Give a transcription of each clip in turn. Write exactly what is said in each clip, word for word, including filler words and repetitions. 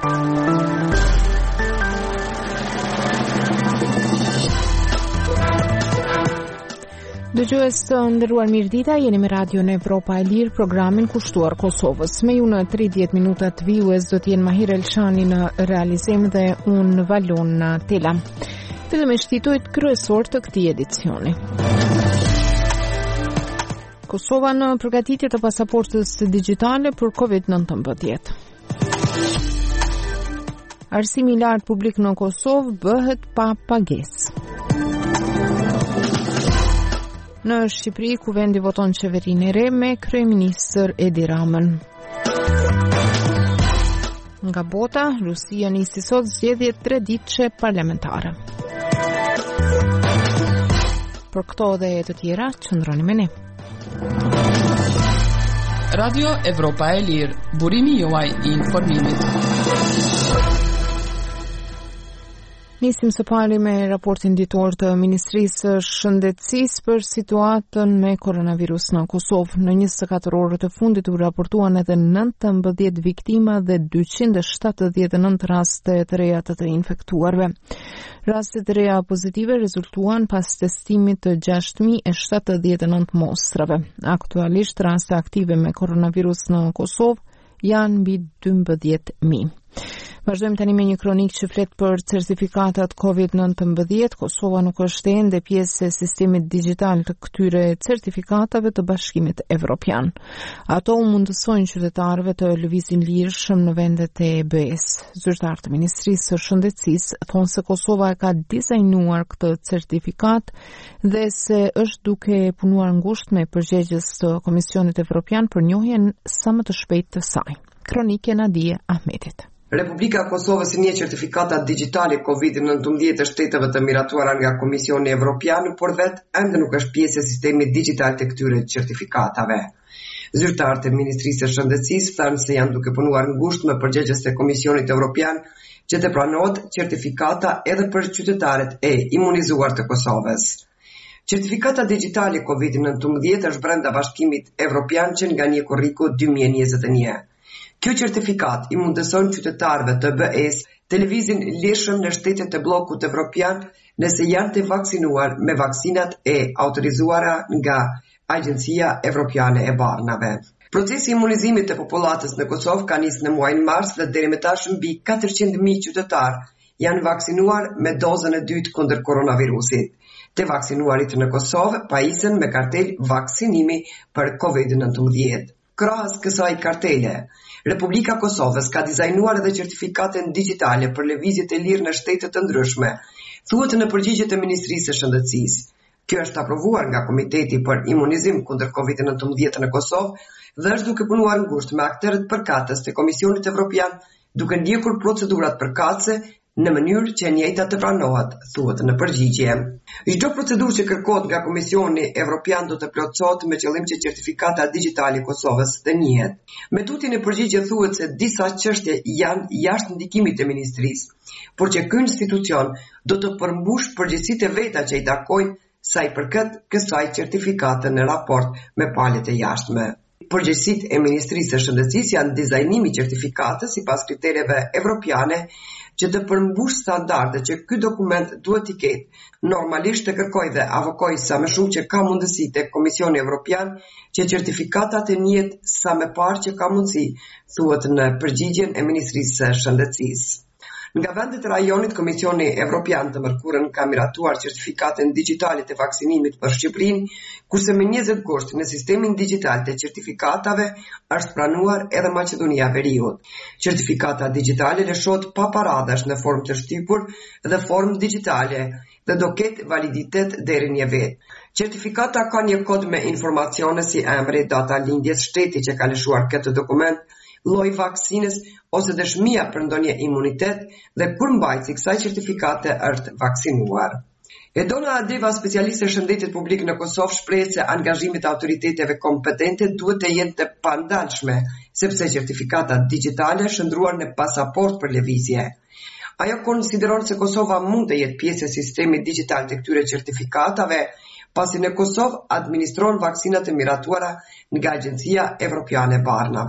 Dëgjues të nderuar, mirëdita, jeni me Radio në Evropa e Lirë, programin kushtuar Kosovës. Me ju në tridhjetë minuta të vijues do të jenë Mahir Elshani në realizim dhe unë Valon në Tela. Fillimisht titujt kryesor të këtij edicioni. Kosova në përgatitje të pasaportës digjitale për covid nëntëmbëdhjetë. Arsimi i lartë publik në Kosovë bëhet pa pagesë. Në Shqipëri, kuvendi voton qeverinë e re me kryeministër Edi Ramën. Nga bota, Rusia nisi sot zgjedhje treditëshe parlamentare. Për këto dhe të tjera, qëndroni me ne. Radio Evropa e Lirë, burimi juaj i informimit. Nisim së pari me raportin ditor të Ministrisë së Shëndetësisë për situatën me koronavirus në Kosovë. Në njëzet e katër orët të fundit u raportuan edhe nëntëmbëdhjetë viktima dhe dyqind e shtatëdhjetë e nëntë raste të reja të të infektuarve. Rastet e reja pozitive rezultuan pas testimit të gjashtë mijë e shtatëdhjetë e nëntë mostrave. Aktualisht raste aktive me koronavirus në Kosovë janë mbi dymbëdhjetë mijë. Vazhdojmë tani me një kronik që flet për certifikatat covid nëntëmbëdhjetë. Kosova nuk është ende pjesë e sistemit digital të këtyre certifikatave të Bashkimit Evropian. Ato u mundësojnë qytetarëve të lëvizin lirshëm në vendet e E B S. Zyrtar të Ministrisë së Shëndetësisë thonë se Kosova e ka dizajnuar këtë certifikat dhe se është duke punuar ngushtë me përgjegjës të Komisionit Evropian për njohjen sa më të shpejtë të saj. Kronike Nadije Ahmetit. Republika e Kosovës njeh certifikatat digjitale covid nëntëmbëdhjetë të shteteve të miratuara nga Komisioni Evropian, por vetë ende nuk është pjesë e sistemit digital të këtyre certifikatave. Zyrtarët e Ministrisë së Shëndetësisë thanë se janë duke punuar ngushtë me përgjegjës të Komisionit Evropian që të pranohet certifikata edhe për qytetarët e imunizuar të Kosovës. Certifikata digjitale covid nëntëmbëdhjetë është brenda Bashkimit Evropian që nga një korriku dy mijë e njëzet e një. Kjo certifikat i mundëson qytetarëve të B E S të lëvizin lirshëm në shtetet e bllokut evropian nëse janë të vaksinuar me vaksinat e autorizuara nga Agjencia Evropiane e Barnave. Procesi i imunizimit të popullatës në Kosovë ka nisë në muajin mars dhe deri më tash mbi katërqind mijë qytetarë janë vaksinuar me dozën e dytë kundër koronavirusit. Të vaksinuarit në Kosovë pajisen me kartel vaksinimi për covid nëntëmbëdhjetë. Krahas kësaj kartele, Republika Kosovës ka dizajnuar edhe certifikatën digjitale për lëvizjet e lirë në shtete të ndryshme, thuhet në përgjigje të Ministrisë së Shëndetësisë. Kjo është aprovuar nga Komiteti për Imunizim kundër covid nëntëmbëdhjetë në Kosovë dhe është duke punuar ngushtë me aktorët përkatës të Komisionit Evropian, duke ndjekur procedurat përkatëse në mënyrë që e njëjta të pranohet, thuhet në përgjigje. Çdo procedurë që kërkohet nga Komisioni Evropian do të plotësohet me qëllim që certifikata digjitale e Kosovës të njihet. Me tutje në përgjigje thuhet se disa çështje janë jashtë ndikimit të ministrisë, por që ky institucion do të përmbush përgjegjësitë e veta që i takojnë sa i përket kësaj certifikate në raport me palët e jashtme. Përgjegjësitë e Ministrisë së Shëndetësisë janë dizajnimi i certifikatës sipas kritereve evropiane që të përmbush standardet që ky dokument duhet të ketë. Normalisht të kërkoj dhe avokoj sa më shumë që ka mundësi tek Komisioni Evropian që certifikatat të njihet sa më parë që ka mundësi, thuhet në përgjigjen e Ministrisë së Shëndetësisë. Nga vendet e rajonit, Komisioni Evropian të mërkurën ka miratuar certifikatën digjitale të vaksinimit për Shqipërinë, kurse me njëzet gusht në sistemin digital të certifikatave është pranuar edhe Maqedonia e Veriut. Certifikata digjitale lëshohet pa paradhash në formë të shtypur dhe formë digjitale dhe do ketë validitet deri një vit. Certifikata ka një kod me informacione si emri, data lindjes, shteti që ka lëshuar këtë dokument, lloj vaksinës ose dëshmia për ndonjë imunitet dhe kur mbajtësi i kësaj certifikate është vaksinuar. Edona Adeva, specialiste e shëndetit publik në Kosovë, shpreh se angazhimit e autoriteteve kompetente duhet të jenë të pandalshme, sepse certifikatat digjitale shndruar në pasaport për lëvizje. Ajo konsideron se Kosova mund të jetë pjesë e sistemit digital të këtyre certifikatave, pasi në Kosovë administron vaksinat e miratuara nga Agjencia Evropiane e Barnave.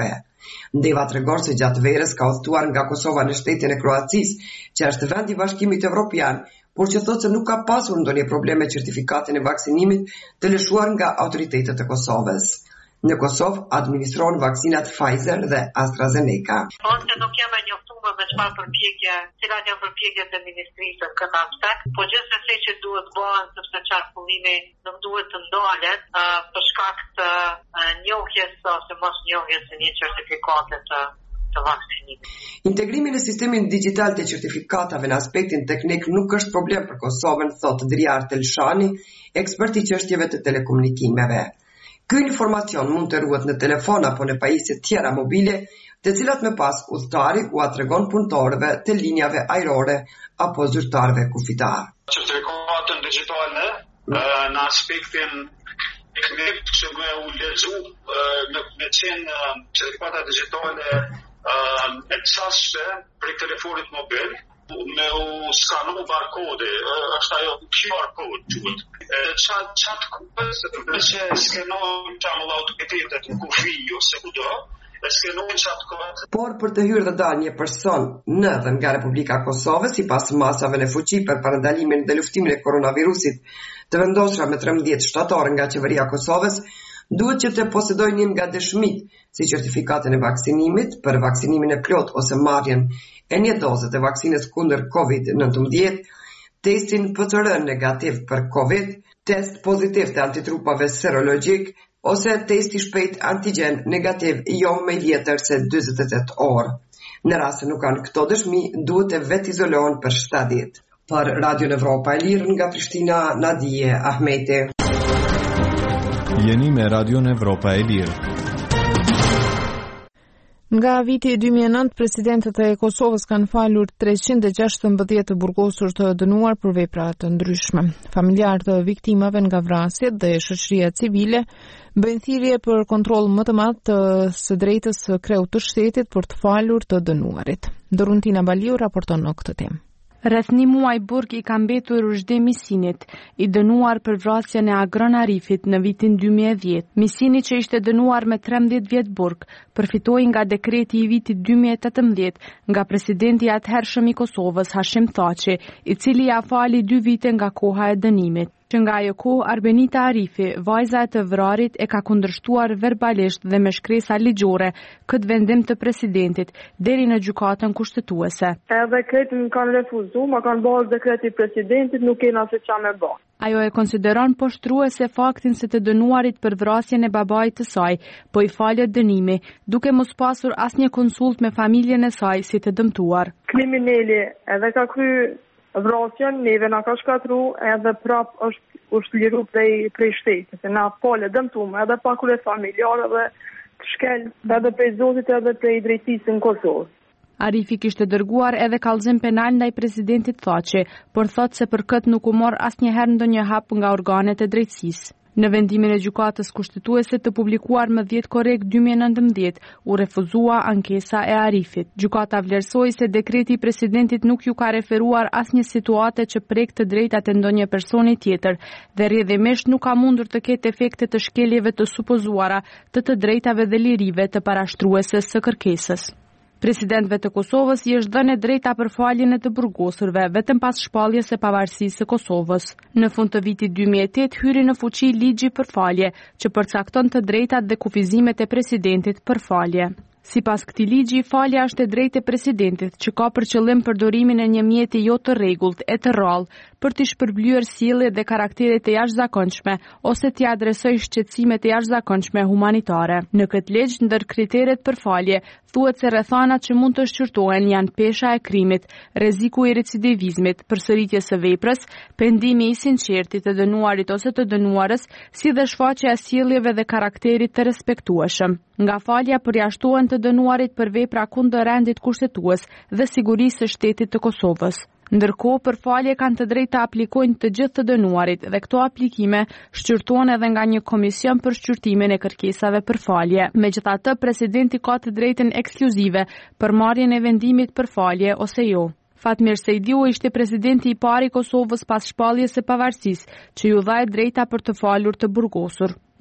Deva tregon se gjatë verës ka udhëtuar nga Kosova në shtetin e Kroacisë, që është vend i Bashkimit Evropian, por që thotë se nuk ka pasur ndonjë problem me certifikatin e vaksinimit të lëshuar nga autoritetet e Kosovës. Në Kosovë administrohen vaksinat Pfizer dhe AstraZeneca. Ose nuk jam e njoftuar me çfarë përpjekje, cilat janë përpjekjet e ministrisë në këtë aspekt, po gjithsesi që duhet bëhen sepse qarkullimi nuk duhet të ndalet uh, për shkak të uh, njohjes ose mos njohjes së një certifikate të të vaksinimit. Integrimi në sistemin digital të certifikatave në aspektin teknik nuk është problem për Kosovën, thotë Driar Telshani, ekspert i çështjeve të telekomunikimeve. Ky informacion mund të ruhet në telefon apo në pajisje tjera mobile, të cilat më pas udhëtari u tregon punëtorëve të linjave ajrore apo zyrtarëve kufitar. Certifikatën digjitale në aspektin teknik që me u lexu në me qenë certifikata digjitale e çastshme për telefonit mobil, me u skanu barkode, është ajo Q R code quhet. Çat çat kupes se skenojnë tamë autoritetet në kufi ose kudo, e skenojnë çat kod. Por për të hyrë dhe dalë një person në dhe nga Republika e Kosovës, sipas masave në fuqi për parandalimin dhe luftimin e koronavirusit të vendosura me trembëdhjetë shtator nga qeveria e Kosovës, duhet që të posedojnë një nga dëshmit si certifikatën e vaksinimit për vaksinimin e plot ose marrjen e një doze të vaksinës kundër kovid nëntëmbëdhjetë, testin P C R negativ për Covid, test pozitiv të antitrupave serologjik ose testi shpejt antigen negativ jo më vjetër se dyzet e tetë orë. Në rast se nuk kanë këto dëshmi, duhet të vetë izolohen për shtatë ditë. Për Radio Evropa e Lirë nga Prishtina, Nadije Ahmeti. Jeni me Radio Evropa e Lirë. Nga viti dy mijë e nëntë, presidentët e Kosovës kanë falur treqind e gjashtëmbëdhjetë burgosur të dënuar për vepra të ndryshme. Familjarët të viktimave nga vrasjet dhe shoqëria civile bëjnë thirrje për kontroll më të madh të së drejtës së kreut të shtetit për të falur të dënuarit. Doruntina Baliu raporton në këtë temë. Rreth një muaj burg i ka mbetur Rushdi Misinit, i dënuar për vrasjen e Agron Arifit në vitin dy mijë e dhjetë. Misini, që ishte dënuar me trembëdhjetë vjet burg, përfitoi nga dekreti i vitit dy mijë e tetëmbëdhjetë nga presidenti i atëhershëm i Kosovës Hashim Thaçi, i cili ia fali dy vite nga koha e dënimit. Që nga ajo kohë, Arbenita Arifi, vajza e të vrarit, e ka kundërshtuar verbalisht dhe me shkresa ligjore këtë vendim të presidentit deri në gjykatën kushtetuese. Edhe kretin kanë refuzu, ma kanë bërë dekreti presidentit, nuk kena se qa me bërë. Ajo e konsideron poshtruese faktin se të dënuarit për vrasjen e babait të saj, po i falet dënimi, duke mos pasur asnjë konsult me familjen e saj si të dëmtuar. Kriminali edhe ka kry vrasjen, neve na ka shkatru edhe prap është është liru prej, prej shtetit. Se na fale dëmtume edhe pakure familjarë dhe të shkel edhe prej zotit edhe prej drejtisë në Kosovë. Arifi kishte dërguar edhe kallëzim penal ndaj presidentit Thaçi, por thotë se për këtë nuk u mor asnjëherë ndonjë hap nga organet e drejtësisë. Në vendimin e gjykatës kushtetuese të publikuar më dhjetë korrik dy mijë e nëntëmbëdhjetë, u refuzua ankesa e Arifit. Gjykata vlerësoi se dekreti i presidentit nuk ju ka referuar asnjë situate që prek të drejtat e ndonjë personi tjetër dhe rrjedhimisht nuk ka mundur të ketë efekte të shkeljeve të supozuara të të drejtave dhe lirive të parashtrueses së kërkesës. Presidentëve të Kosovës i është dhënë drejta për faljen e të burgosurve vetëm pas shpalljes së pavarësisë së Kosovës. Në fund të vitit dy mijë e tetë hyri në fuqi ligji për falje, që përcakton të drejtat dhe kufizimet e presidentit për falje. Sipas këtij ligji, falja është e drejtë e presidentit, që ka për qëllim përdorimin e një mjeti jo të rregullt e të rrallë për të shpërblyer sjellje dhe karaktere të jashtëzakonshme ose t'i adresojë shqetësime të jashtëzakonshme humanitare. Në këtë ligj, ndër kriteret për falje, thuhet se rrethanat që mund të shqyrtohen janë pesha e krimit, rreziku i recidivizmit, përsëritjes së veprës, pendimi i sinqertit të dënuarit ose të dënuarës, si dhe shfaqja e sjelljeve dhe karakterit të respektueshëm. Nga falja përjashtohen të dënuarit për vepra kundër rendit kushtetues dhe sigurisë së shtetit të Kosovës. Ndërkohë, për falje kanë të drejtë të aplikojnë të gjithë të dënuarit dhe këto aplikime shqyrtohen edhe nga një komision për shqyrtimin e kërkesave për falje. Megjithatë, presidenti ka të drejtën ekskluzive për marrjen e vendimit për falje ose jo. Fatmir Sejdiu ishte presidenti i parë i Kosovës pas shpalljes së pavarësisë, që ju dha drejta për të falur të burgosur.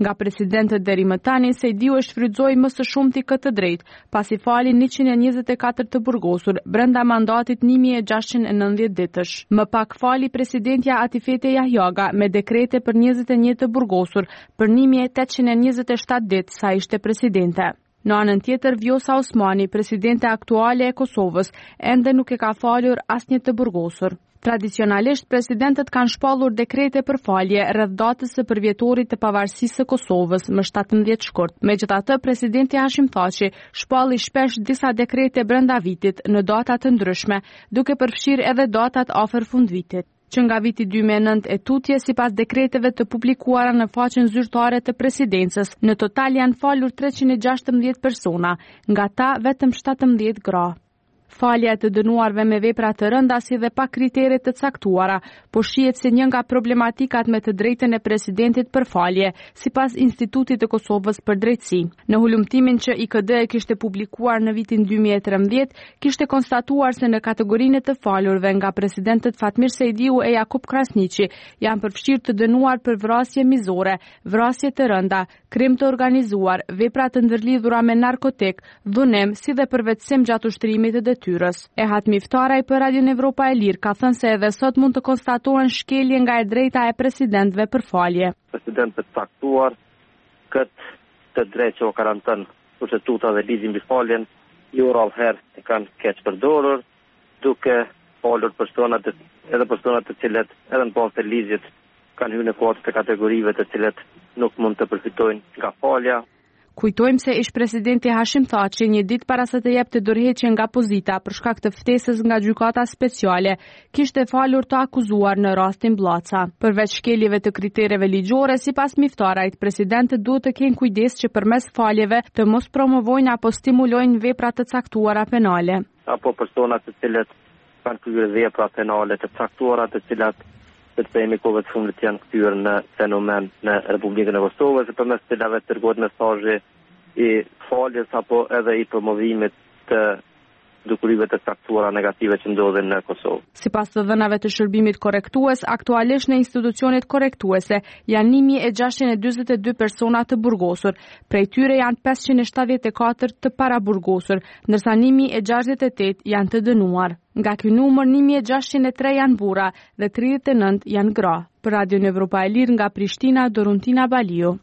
Nga presidentët deri më tani, Sejdiu e shfrytëzoi më së shumti këtë drejtë, pasi fali njëqind e njëzet e katër të burgosur brenda mandatit një mijë e gjashtëqind e nëntëdhjetë ditësh. Më pak fali presidentja Atifete Jahjaga me dekrete për njëzet e një të burgosur për një mijë e tetëqind e njëzet e shtatë ditë sa ishte presidente. Në anën tjetër, Vjosa Osmani, presidente aktuale e Kosovës, ende nuk e ka falur asnjë të burgosur. Tradicionalisht, presidentët kanë shpallur dekrete për falje rreth datës së përvjetorit të pavarësisë së Kosovës më shtatëmbëdhjetë shkurt. Megjithatë, presidenti Hashim Thaçi shpalli shpesh disa dekrete brenda vitit në data të ndryshme, duke përfshirë edhe datat afër fundvitit. Që nga viti dy mijë e nëntë e tutje, sipas dekreteve të publikuara në faqen zyrtare të presidencës, në total janë falur treqind e gjashtëmbëdhjetë persona, nga ta vetëm shtatëmbëdhjetë gra. Falja e të dënuarve me vepra të rënda si dhe pa kritere të caktuara, po shihet si një nga problematikat me të drejtën e presidentit për falje, sipas Institutit të Kosovës për drejtësi. Në hulumtimin që I K D e kishte publikuar në vitin dy mijë e trembëdhjetë, kishte konstatuar se në kategorinë të falurve nga presidentët Fatmir Sejdiu e Jakub Krasniqi janë përfshirë të dënuar për vrasje mizore, vrasje të rënda, krim të organizuar, vepra të ndërlidhura me narkotik, dhunim, si dhe përvetësim gjatë ushtrimit të detyrës. Ehat Miftaraj për Radion Evropa e Lirë ka thënë se edhe sot mund të konstatohen shkelje nga e drejta e presidentëve për falje. Presidentët caktuar këtë të drejtë që o garantën kushtetuta dhe ligji mbi faljen, jo rrallëherë e kanë keq përdorur, duke falur personat edhe personat të cilët edhe në bazë të ligjit kanë hyrë në kuadër të kategorive të cilët nuk mund të përfitojnë nga falja. Kujtojmë se ish presidenti Hashim Thaçi një ditë para se të jepte dorëheqje nga pozita për shkak të ftesës nga gjykata speciale, kishte falur të akuzuar në rastin Bllaca. Përveç shkeljeve të kritereve ligjore, sipas Miftarajt, presidentët duhet të kenë kujdes që përmes faljeve të mos promovojnë apo stimulojnë vepra të caktuara penale. Apo persona të cilët kanë kryer vepra penale të caktuara, të cilat të themi kohët fundit janë kthyer në fenomen në Republikën e Kosovës, përmes të cilave dërgohet mesazhe I faljes apo edhe I promovimit të dukurive të caktuara negative që ndodhin në Kosovë. Sipas të dhënave të shërbimit korrektues, aktualisht në institucionet korrektuese janë një mijë e gjashtëqind e dyzet e dy persona të burgosur, prej tyre janë pesëqind e shtatëdhjetë e katër të paraburgosur, ndërsa një mijë e gjashtëdhjetë e tetë janë të dënuar. Nga ky numër një mijë e gjashtëqind e tre janë burra dhe tridhjetë e nëntë janë gra. Për Radion Evropa e Lirë nga Prishtina, Doruntina Baliu.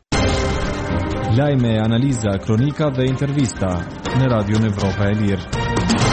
Lajme, analiza, kronika dhe intervista në Radion Evropa e Lirë.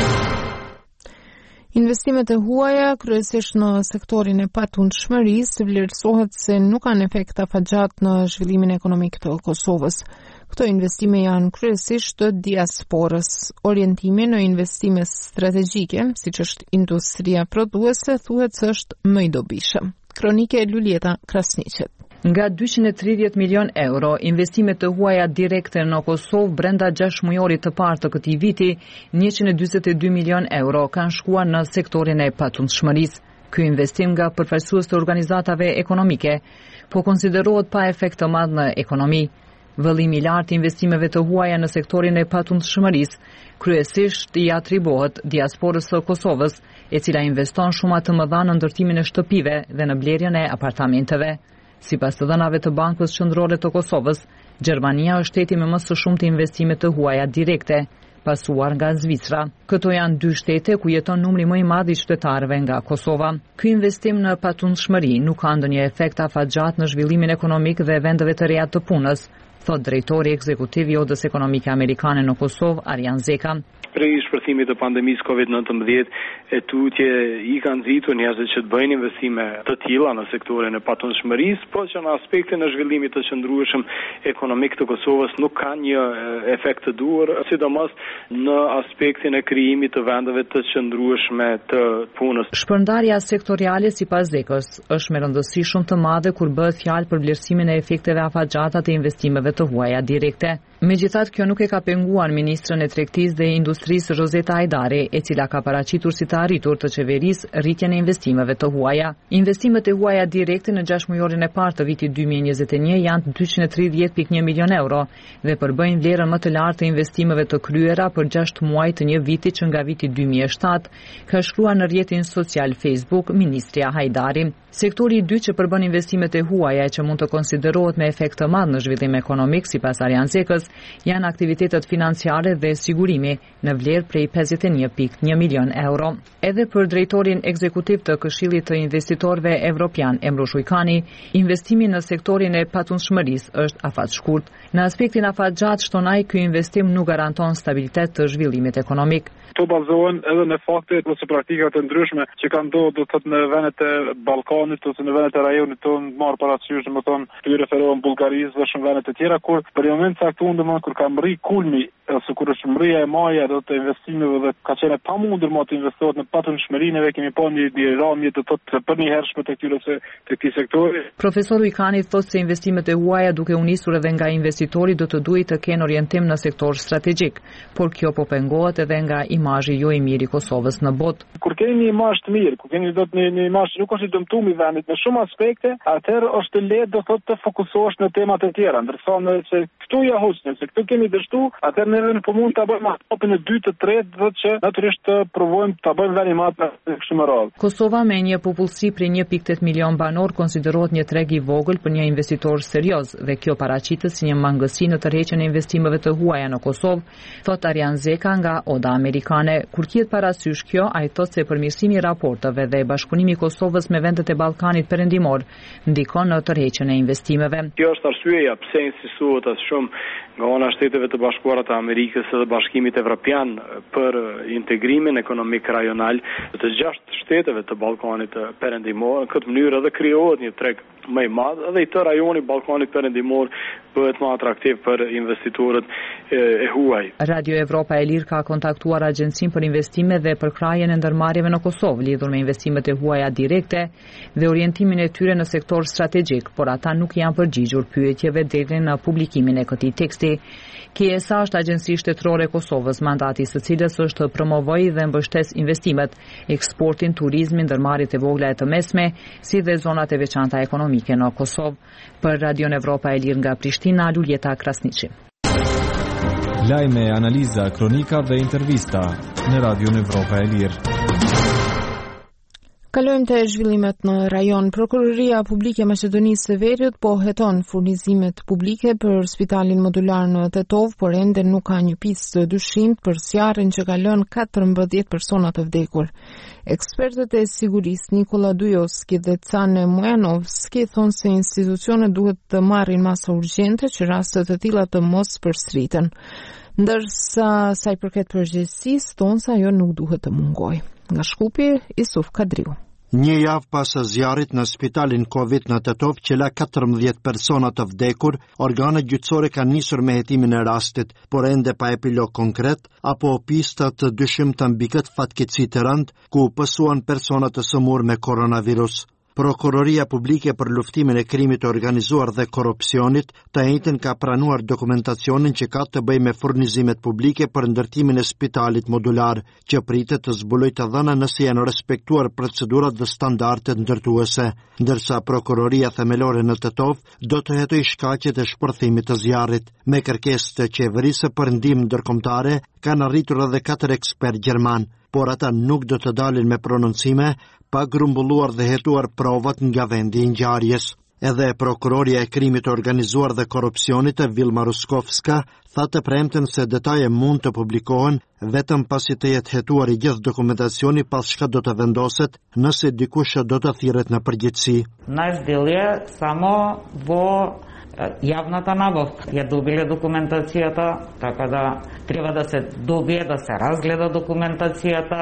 Investimet e huaja, kryesisht në sektorin e patundshmërisë, vlerësohet se nuk kanë efekt afatgjat në zhvillimin ekonomik të Kosovës. Këto investime janë kryesisht të diasporës. Orientimi në investime strategjike, siç është industria prodhuese, thuhet se është më I dobishëm. Kronike Lulieta Krasniqet. Nga dyqind e tridhjetë milion euro, investimet të huaja direkte në Kosovë brenda gjashtë mujorit të parë të këtij viti, njëqind e dyzet e dy milion euro kanë shkuar në sektorin e patundshmërisë. Ky investim nga përfaqësues të organizatave ekonomike, po konsiderohet pa efekt të madh në ekonomi. Vëllimi I lartë I investimeve të huaja në sektorin e patundshmërisë kryesisht I atribuohet diasporës së Kosovës, e cila investon shumë të mëdha në ndërtimin e shtëpive dhe në blerjen e apartamenteve. Sipas të dhënave të Bankës Qendrore të Kosovës, Gjermania është shteti me më së shumti investime të huaja direkte, pasuar nga Zvicra. Këto janë dy shtete ku jeton numri më I madh I qytetarëve nga Kosova. Ky investim në patundshmëri nuk ka ndonjë efekt afatgjat në zhvillimin ekonomik dhe vendeve të reja të punës, thot drejtori ekzekutiv I Odës Ekonomike Amerikane në Kosovë, Arjan Zeka. Prej shpërthimit të pandemisë kovid nëntëmbëdhjetë, e tutje I kanë nxitur njerëzit që të bëjnë investime të tilla në sektorin e patundshmërisë, por që në aspektin e zhvillimit të qëndrueshëm ekonomik të Kosovës nuk ka një efekt të duhur, sidomos në aspektin e krijimit të vendeve të qëndrueshme të punës. Shpërndarja sektoriale sipas Zekës është me rëndësi shumë të madhe kur bëhet fjalë për vlerësimin e efekteve afatgjata të investimeve të huaja direkte. Megjithatë, kjo nuk e ka penguar ministrën e Tregtisë dhe Industrisë Rozeta Hajdari, e cila ka paraqitur si të arritur të qeverisë rritjen e investimeve të huaja. Investimet e huaja direkte në gjashtë mujorin e parë të vitit dy mijë e njëzet e një janë dyqind e tridhjetë pikë një milion euro dhe përbëjnë vlerën më të lartë të investimeve të kryera për gjashtë muaj të një viti që nga viti dy mijë e shtatë, ka shkruar në rrjetin social Facebook ministria Hajdari. Sektori i dytë që përbën investimet e huaja e që mund të konsiderohet me efekt të madh në zhvillim ekonomik sipas Arjan Zekës janë aktivitetet financiare dhe sigurimi në vlerë prej pesëdhjetë e një pikë një milion euro. Edhe për drejtorin ekzekutiv të Këshillit të Investitorëve Evropian, Emro Shujkani, investimi në sektorin e patundshmërisë është afat shkurt. Në aspektin afat gjatë shton ai, ky investim nuk garanton stabilitet të zhvillimit ekonomik. Këto bazohen edhe në fakte ose praktika të ndryshme që kanë ndodhur do të thotë në vendet e Ballkanit ose në vendet e rajonit tonë, marr parasysh domethënë ky referohen Bullgarisë dhe shumë vende të tjera kur për moment caktuar domethënë kur ka mri kulmi ose kur është mrija e majë do të investimeve dhe ka qenë pamundur më të investohet në patundshmërinë, ne kemi pa një ramje të thotë për një hershme të këtyre se të këtij sektori. Profesori Ikani thotë se investimet e huaja duke u nisur edhe nga investitori do të duhet të kenë orientim në sektor strategjik, por kjo po pengohet edhe nga imazhi jo i mirë i Kosovës në botë. Kur keni një imazh të mirë, kur keni do të një, një imazh që nuk është i dëmtuar i vendit në shumë aspekte, atëherë është lehtë do thotë të fokusohesh në tema të tjera, ndërsa nëse këtu ja husni, se këtu kemi dështu, atëherë ne po mund ta bëjmë hapin e dytë të tretë, do të që natyrisht të provojmë ta bëjmë vënë më të kështu më radh. Kosova me një popullsi prej një pikë tetë milion banor konsiderohet një treg i vogël për një investitor serioz dhe kjo paraqitet si një mangësi në tërheqjen e investimeve të huaja në Kosovë, thot Arjan Zeka nga Oda Amerikane. Kur kiet parasysh kjo, ai thotë se përmirësimi i raporteve dhe bashkëpunimi i Kosovës me vendet e Ballkanit Perëndimor ndikon në tërheqjen e investimeve. Kjo është arsyeja pse insistohet as shumë nga ana e Shteteve të Bashkuara të Amerikës dhe Bashkimit Evropian për integrimin ekonomik rajonal të gjashtë shteteve të Ballkanit Perëndimor. Në këtë mënyrë edhe krijohet një treg më i madh dhe i të rajoni Ballkanit Perëndimor bëhet më atraktiv për investitorët e, e huaj. Radio Evropa e Lirë ka kontaktuar Agjencinë për Investime dhe për krajën e ndërmarrjeve në Kosovë lidhur me investimet e huaja direkte dhe orientimin e tyre në sektor strategjik, por ata nuk janë përgjigjur pyetjeve deri në publikimin e këtij teksti. K S A është agjenci shtetërore e Kosovës, mandati së cilës është të promovojë dhe mbështes investimet, eksportin, turizmin, ndërmarrjet e vogla e të mesme, si dhe zonat e veçanta ekonomike në Kosovë. Për Radio Evropa e Lirë nga Prishtina, Luljeta Krasniqi. Lajme, analiza, kronika dhe intervista në Radio Evropa e Lirë. Kalojmë te zhvillimet në rajon. Prokuroria Publike e Maqedonisë së Veriut po heton furnizimet publike për spitalin modular në Tetov, por ende nuk ka një pistë të dyshimt për zjarrin që ka lënë katërmbëdhjetë persona të vdekur. Ekspertët e sigurisë Nikola Dujovski dhe Cane Mujanovski thonë se institucionet duhet të marrin masa urgjente që raste të tilla të mos përsëriten. Ndërsa sa i përket përgjegjësisë, thonë se ajo nuk duhet të mungojë. Nga Shkupi, Isuf Kadriu. Një javë pas zjarrit në spitalin Covid në Tetov që la katërmbëdhjetë persona të vdekur, organet gjyqësore kanë nisur me hetimin e rastit, por ende pa epilog konkret apo pista të dyshimta mbi këtë fatkeqësi të rëndë ku pësuan persona të sëmurë me koronavirus. Prokuroria Publike për luftimin e krimit të organizuar dhe korrupsionit të njëjtën ka pranuar dokumentacionin që ka të bëjë me furnizimet publike për ndërtimin e spitalit modular, që pritet të zbulojë të dhëna nëse janë respektuar procedurat dhe standardet ndërtuese, ndërsa Prokuroria Themelore në Tetov do të hetojë shkaqet e shpërthimit të zjarrit. Me kërkesë të qeverisë për ndihmë ndërkombëtare kanë arritur edhe katër ekspert gjerman, por ata nuk do të dalin me prononcime pa grumbulluar dhe hetuar provat nga vendi i ngjarjes. Edhe prokuroria e krimit të organizuar dhe korrupsionit Vilma Ruskovska tha të premten se detaje mund të publikohen vetëm pasi të jetë hetuar i gjithë dokumentacioni pas shka do të vendoset nëse dikush do të thirret në përgjithësi. Наш дел е само во явната набавка. Ја добиле документацијата, така да треба да се добие да се разгледа документацијата.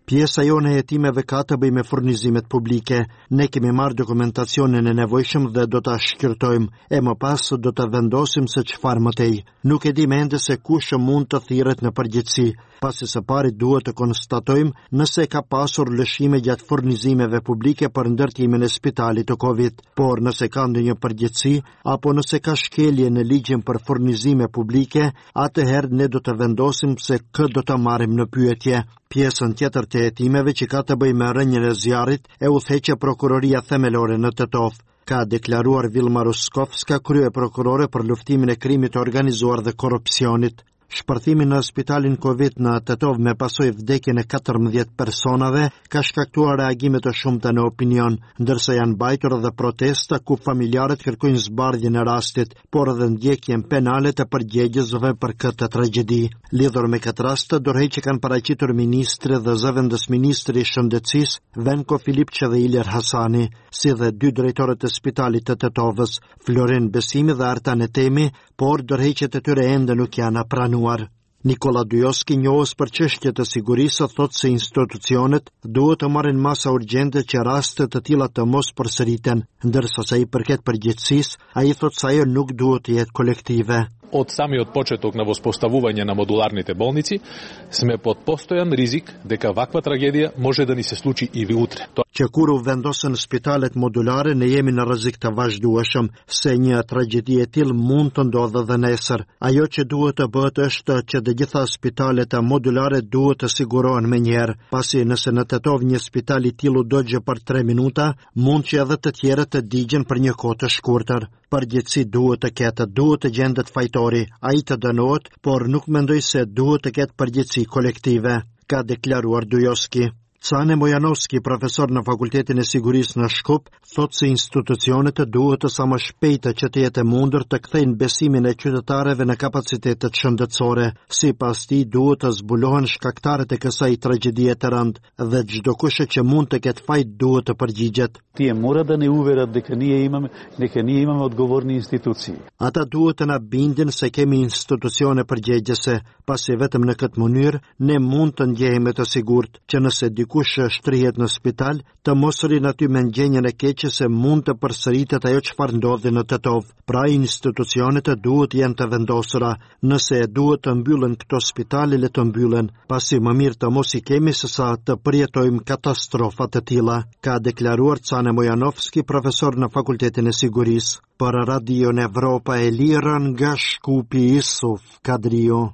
Pjesa jone e hetimeve ka të bëjë me furnizimet publike. Ne kemi marrë dokumentacionin e nevojshëm dhe do ta shkërtojmë, e më pas do të vendosim se çfarë më tej. Nuk e di ende se kush mund të thirret në përgjithësi, pasi së pari duhet të konstatojmë nëse ka pasur lëshime gjatë furnizimeve publike për ndërtimin e spitalit të Covid, por nëse ka ndonjë përgjithësi apo nëse ka shkelje në ligjin për furnizime publike, atëherë ne do të vendosim se kë do të marrim në pyetje. Pjesën tjetër të hetimeve që ka të bëjë me rënjën e zjarrit e udhëheqë prokuroria themelore në Tetov. Ka deklaruar Vilma Ruskovska, krye prokurore për luftimin e krimit të organizuar dhe korrupsionit. Shpërthimi në spitalin Covid në Tetov me pasojë vdekjen e katërmbëdhjetë personave ka shkaktuar reagime të shumta në opinion, ndërsa janë mbajtur edhe protesta ku familjarët kërkojnë zbardhjen e rastit, por edhe ndjekjen penale të përgjegjësve për këtë tragjedi. Lidhur me këtë rast, dorëheqje kanë paraqitur ministri dhe zëvendës ministri i Shëndetësisë, Venko Filipçe dhe Ilir Hasani, si dhe dy drejtorët e spitalit të Tetovës, Florin Besimi dhe Artan Etemi, por dorëheqjet e tyre ende nuk janë pranuar. Nikola Dujoski, njohës për çështje të sigurisë, thotë se institucionet duhet të marrin masa urgjente që raste të tilla të mos përsëriten, ndërsa sa i përket përgjegjësisë, ai thotë se ajo nuk duhet të jetë kolektive. Od samиот почеток на воспоставување на модуларните болници сме под постојан ризик дека ваква трагедија може да ни се случи и утре. Që kur u vendosën spitalet modulare, ne jemi në rrezik të vazhdueshëm se një tragjedi e tillë mund të ndodhë edhe nesër. Ajo që duhet të bëhet është që të gjitha spitalet modulare duhet të sigurohen menjëherë, pasi nëse në Tetov një spital i tillë u dogjë për tre minuta, mund që edhe të tjerët të digjen për një kohë të shkurtër. Përgjegjësi duhet të ketë, duhet të gjendet fajtori, ai të dënohet, por nuk mendoj se duhet të ketë përgjegjësi kolektive, ka deklaruar Dujoski. Cane Mojanovski, profesor në Fakultetin e Sigurisë në Shkup, thotë se institucionet duhet të sa më shpejtë që të jetë mundur të kthejnë besimin e qytetarëve në kapacitetet shëndetësore. Sipas tij, duhet të zbulohen shkaktarët e kësaj tragjedie të rëndë dhe çdo kush që mund të ketë fajt duhet të përgjigjet. Тие мора да не уверат дека ние имаме, дека ние имаме одговорни институции. Ata duhet të na bindin se kemi institucione përgjegjëse, pasi vetëm në këtë mënyrë ne mund të ndjehemi të sigurt që nëse dikush shtrihet në spital, të mos rrin aty me ndjenjën e keqe se mund të përsëritet ajo çfarë ndodhi në Tetov. Pra institucionet duhet jenë të vendosura, nëse duhet të mbyllen këto spitale, le të mbyllen, pasi më mirë të mos i kemi se sa të përjetojmë katastrofa të tilla, ka deklaruar Cane Mojanovski, profesor në Fakultetin e Sigurisë. Për Radio Evropa e Lirë nga Shkupi, Isuf Kadrio.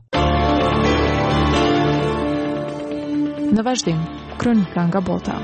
Në vazhdim, kronika nga bota.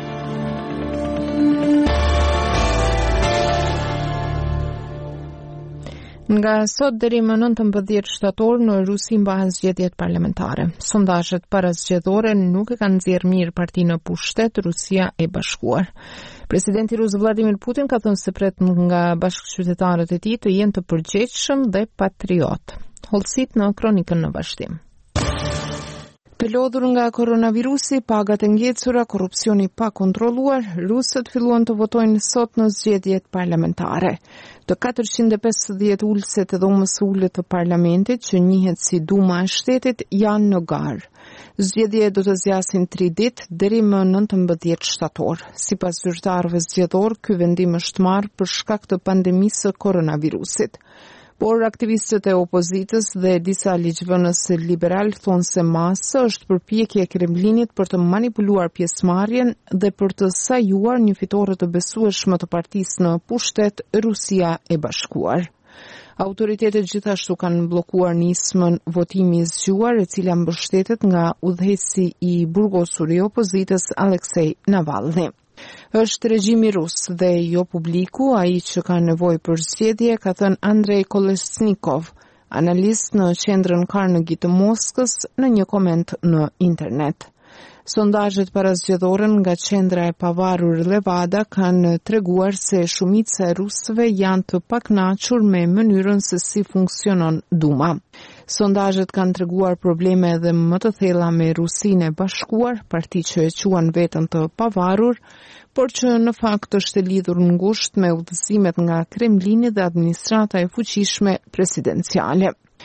Nga sot deri më nëntëmbëdhjetë shtator në Rusi mbahen zgjedhjet parlamentare. Sondazhet parazgjedhore nuk e kanë nxjerrë mirë partinë në pushtet, Rusia e Bashkuar. Presidenti rus Vladimir Putin ka thënë se pret nga bashkëqytetarët e tij të jenë të përgjegjshëm dhe patriot. Hollësit në kronikën në vazhdim. Të lodhur nga koronavirusi, pagat e ngecura, korrupsioni pa kontrolluar, rusët filluan të votojnë sot në zgjedhjet parlamentare. Të katërqind e pesëdhjetë ulëset e dhomës së ulët të parlamentit, që njihet si Duma e shtetit, janë në garë. Zgjedhjet do të zgjasin tri ditë deri më nëntëmbëdhjetë shtator. Sipas zyrtarëve zgjedhor, ky vendim është marrë për shkak të pandemisë së koronavirusit. Por aktivistët e opozitës dhe disa ligjvënës liberal thonë se masa është përpjekje e Kremlinit për të manipuluar pjesëmarrjen dhe për të sajuar një fitore të besueshme të partisë në pushtet, Rusia e Bashkuar. Autoritetet gjithashtu kanë bllokuar nismën votimi i zgjuar, e cila mbështetet nga udhëheci i burgosur i opozitës Aleksej Navalny. Është regjimi rus dhe jo publiku ai që ka nevojë për zgjedhje, ka thënë Andrei Kolesnikov, analist në qendrën Carnegie të Moskës, në një koment në internet. Sondazhet parazgjedhore nga qendra e pavarur Levada kanë treguar se shumica e rusëve janë të pakënaqur me mënyrën se si funksionon Duma. Sondazhet kanë treguar probleme edhe më të thella me Rusinë e Bashkuar, parti që e quan veten të pavarur, por që në fakt është e lidhur ngushtë me udhëzimet nga Kremlini dhe administrata e fuqishme presidenciale.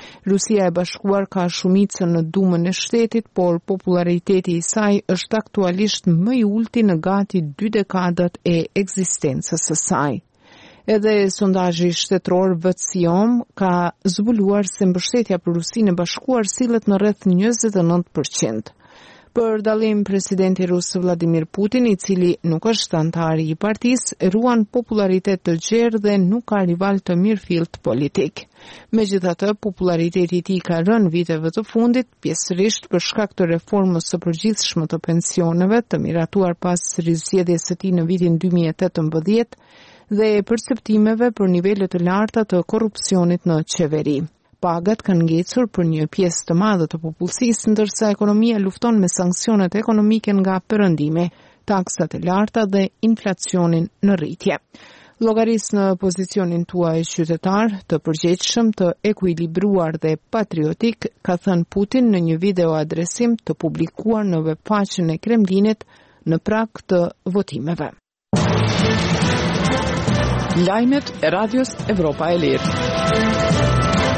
Rusia e Bashkuar ka shumicën në Dumën e shtetit, por populariteti i saj është aktualisht më i ulti në gati dy dekadat e ekzistencës së saj. Edhe sondazhi shtetëror Vëtsiom ka zbuluar se mbështetja për Rusinë e Bashkuar sillet në rreth njëzet e nëntë përqind. Për dallim, presidenti rus Vladimir Putin, i cili nuk është antar i partisë, ruan popularitet të gjerë dhe nuk ka rival të mirëfillt politik. Megjithatë, populariteti i tij ka rënë viteve të fundit, pjesërisht për shkak të reformës së përgjithshme të pensioneve, të miratuar pas rizgjedhjes së tij në vitin dy mijë e tetëmbëdhjetë, dhe perceptimeve për nivele të larta të korrupsionit në qeveri. Pagat kanë ngecur për një pjesë të madhe të popullsisë, ndërsa ekonomia lufton me sanksionet ekonomike nga perëndimi, taksat e larta dhe inflacionin në rritje. Llogaris në pozicionin tuaj qytetar, të përgjegjshëm, të ekuilibruar dhe patriotik, ka thënë Putin në një video adresim të publikuar në webfaqen e Kremlinit në prag të votimeve. Lajmet e Radios Evropa e Lirë.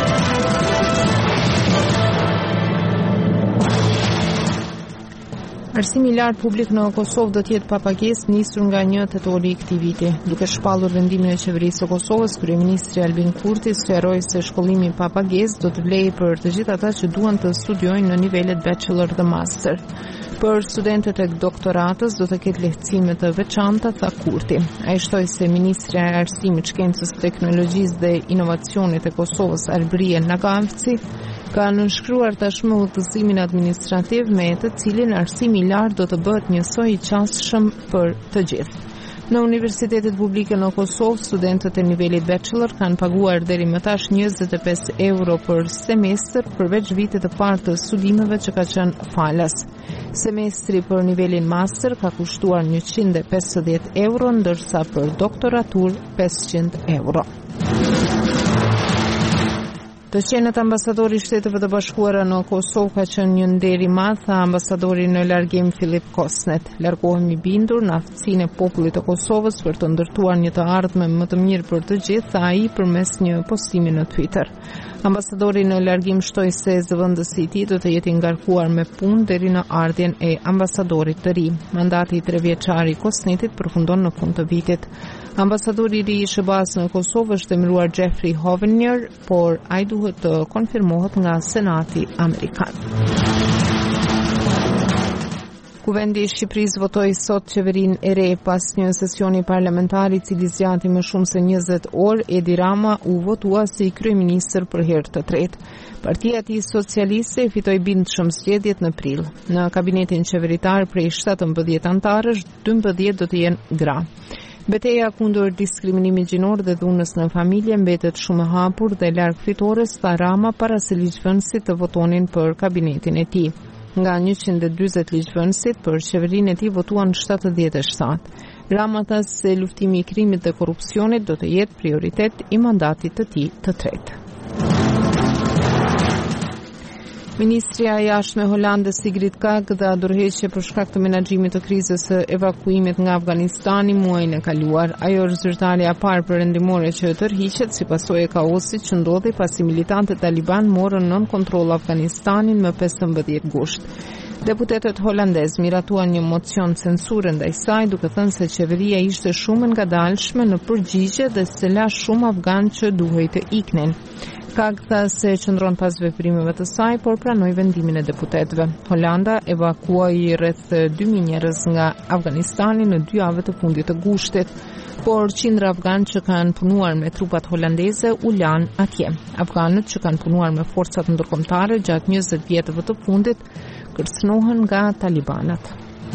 Arsimi i lartë publik në Kosovë do të jetë pa pagesë nisur nga një tetori i këtij viti. Duke shpallur vendimin e qeverisë së Kosovës, kryeministri Albin Kurti sqaroi se shkollimi pa pagesë do të vlejë për të gjithë ata që duan të studiojnë në nivelet bachelor dhe master. Për studentët e doktoratës do të ketë lehtësime të veçanta, tha Kurti. Ai shtoi se ministrja e Arsimit, Shkencës, Teknologjisë dhe Inovacionit e Kosovës, Albria Nagavci, ka nënshkruar tashmë udhëzimin administrativ me të cilin arsimi i lartë do të bëhet njësoj i qasshëm për të gjithë. Në universitetet publike në Kosovë, studentët e nivelit bachelor kanë paguar deri më tash njëzet e pesë euro për semestër, përveç vitit të parë të studimeve që ka qenë falas. Semestri për nivelin master ka kushtuar njëqind e pesëdhjetë euro, ndërsa për doktoratur pesëqind euro. Të qenët ambasadori i Shteteve të Bashkuara në Kosovë ka qenë një nder i madh, tha ambasadori në largim Filip Kosnet. Largohemi bindur në aftësinë e popullit të Kosovës për të ndërtuar një të ardhme më të mirë për të gjithë, tha ai përmes një postimi në Twitter. Ambasadori në largim shtoi se zëvendësi i tij do të jetë i ngarkuar me punë deri në ardhjen e ambasadorit të ri. Mandati i trevjeçar i Kosnetit përfundon në fund të vitit. Ambasadori i ri i S B A-s në Kosovë është emëruar Jeffrey Hovenier, por ai duhet të konfirmohet nga Senati Amerikan. Kuvendi i Shqipërisë votoi sot qeverinë e re pas një sesioni parlamentar i cili zgjati më shumë se njëzet orë. Edi Rama u votua si kryeministër për herë të tretë. Partia e tij socialiste fitoi bindshëm zgjedhjet në prill. Në kabinetin qeveritar prej shtatëmbëdhjetë antarësh, dymbëdhjetë do të jenë gra. Betejë kundër diskriminimit gjinor dhe dhunës në familje mbetet shumë e hapur dhe larg fitores, tha Rama para se ligjvënësit të votonin për kabinetin e tij. Nga njëqind e dyzet ligjvënësit për qeverinë e tij votuan shtatëdhjetë e shtatë. Rama tha se luftimi i krimit dhe korrupsionit do të jetë prioritet i mandatit të tij të tretë. Ministria e Jashtme e Holandës Sigrid Kaag dha dorëheqje për shkak të menaxhimit të krizës së evakuimit nga Afganistani muajin e kaluar. Ajo është zyrtarja e parë perëndimore që tërhiqet si pasojë e kaosit që ndodhi pasi militantët taliban morën nën kontroll Afganistanin më pesëmbëdhjetë gusht. Deputetët holandez miratuan një mocion censure ndaj saj, duke thënë se qeveria ishte shumë ngadalshme në përgjigje dhe se la shumë afgan që duhej të iknin. Kaag tha se qëndron pas veprimeve të saj, por pranoi vendimin e deputetëve. Holanda evakuoi rreth dy mijë njerëz nga Afganistani në dy javë të fundit të gushtit, por qindra afgan që kanë punuar me trupat holandeze u lanë atje. Afganët që kanë punuar me forcat ndërkombëtare gjatë njëzet vjetëve të fundit kërcënohen nga talibanët.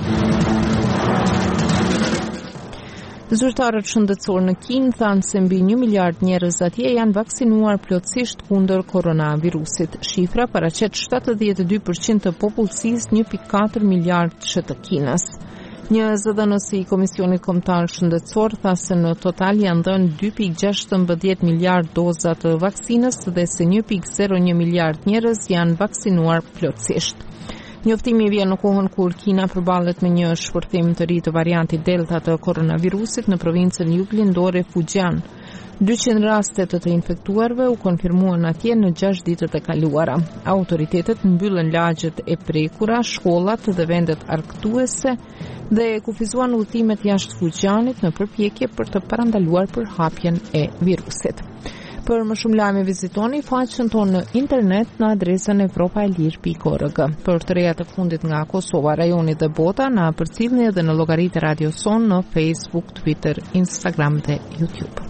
Zyrtarët shëndetësor në Kinë thanë se mbi një miliard njerëz atje janë vaksinuar plotësisht kundër koronavirusit. Shifra paraqet shtatëdhjetë e dy përqind të popullsisë një pikë katër miliardë të Kinës. Një zëdhënësi i Komisionit Kombëtar Shëndetësor tha se në total janë dhënë dy pikë gjashtëmbëdhjetë miliard doza të vaksinës dhe se një pikë zero një miliard njerëz janë vaksinuar plotësisht. Njoftimi vjen në kohën kur Kina përballet me një shpërthim të ri të variantit Delta të koronavirusit në provincën juglindore Fujian. dyqind raste të të infektuarve u konfirmuan atje në gjashtë ditët e kaluara. Autoritetet mbyllën lagjet e prekura, shkollat dhe vendet argëtuese dhe kufizuan udhëtimet jashtë fuqianit në përpjekje për të parandaluar përhapjen e virusit. Për më shumë lajme vizitoni faqen tonë në internet në adresën evropaelir pikë org. Për të reja të fundit nga Kosova, rajoni dhe bota, na përcjellni edhe në llogaritë e Radio Son në Facebook, Twitter, Instagram dhe YouTube.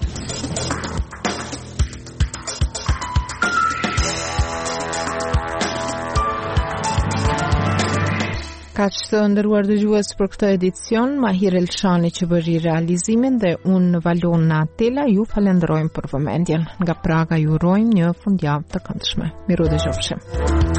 Kaq të nderuar dëgjues për këtë edicion, Mahir Elshani që bëri realizimin dhe unë Valona Atela ju falenderojmë për vëmendjen. Nga Praga ju urojmë një fundjavë të këndshme. Miru dëgjofshim.